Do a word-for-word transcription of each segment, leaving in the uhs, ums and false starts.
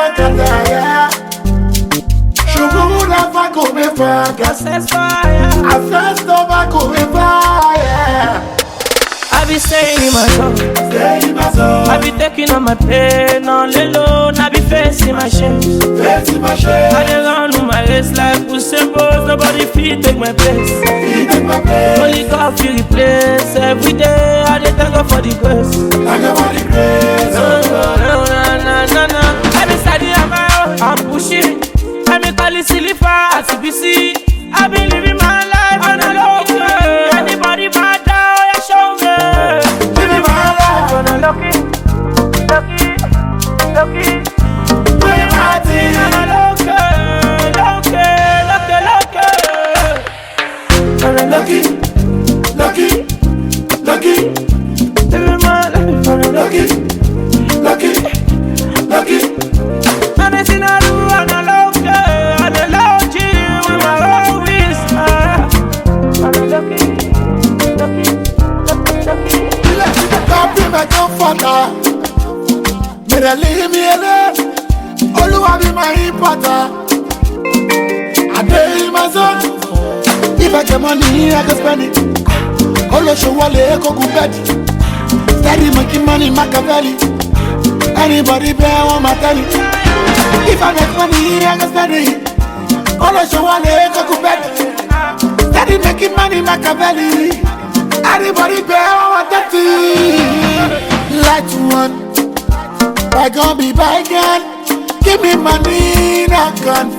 kataya. Shugura fa come faga. I first over come fire. I be staying in my zone. Stay in my zone. I be taking on my pain on the low. I be facing my shame. Facing my shame. I dey run with my race like Usain Bolt. Nobody fit take my place. Fit take my place. Only God fit replace. Every day I dey thank God for the grace. Thank God for the grace. No, no, no, no, no, no. I be studying on my own. I'm pushing. I be calling silly for at C B C. I be living my life on a low key. Anybody bad down, you show me. Living my life On a lucky, lucky, lucky. with my team. On a lucky, lucky, lucky, lucky. On a Lucky, lucky, lucky, living my life on a lucky. lucky, lucky, lucky. And it's in a room on a lucky, on a lucky with my own wrist. On a lucky, lucky, lucky, lucky. God be my comforter. May they leave me alone. Oluwa be my importer. I dey in my zone. If I get money, I can spend it. Olo showale eko gubedi. Steady making money, Machiavelli. Anybody bear on my telly. If I get money, I can spend it. Olo showale eko gubedi. Steady making money, Machiavelli. Anybody bear on my telly. Light one. Bygone be bygone. Give me money, not gun.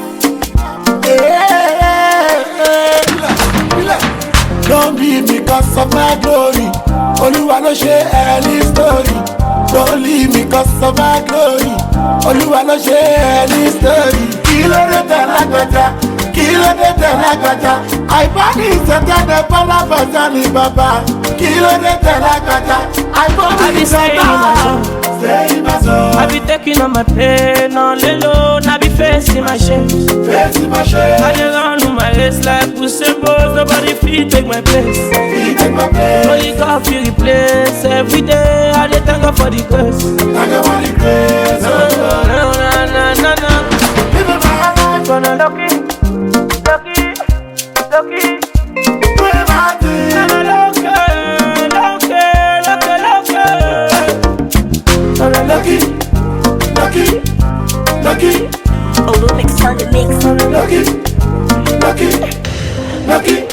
Yeah. Don't leave me cause of my glory. Oluwa lo ṣe any story. Don't leave me cause of my glory. Oluwa lo ṣe any story. Kilo de te lágbájá, kilo de te lágbájá. Àìbọ́dí ìṣẹ̀tẹ̀dẹ̀ bọ́lá bàtà ní bàbá. Kilo de te lágbájá. Àìbọ́dí I be staying in my zone. Stay in my zone. I be taking on my pain on the low. I be facing my shame. Facing my shame. I dey run with my race like Usain Bolt. Nobody fit take my place. Fit take my place. Only God fit replace. Every day I dey thank God for the grace. Thank God for the grace. No, no, no, no, no, no. Living my life On a lucky, lucky, lucky. with my team. On a lucky, lucky, lucky, lucky. On a lucky, Lucky, lucky, lucky, Olumix on the mix. on a lucky. lucky, lucky, lucky.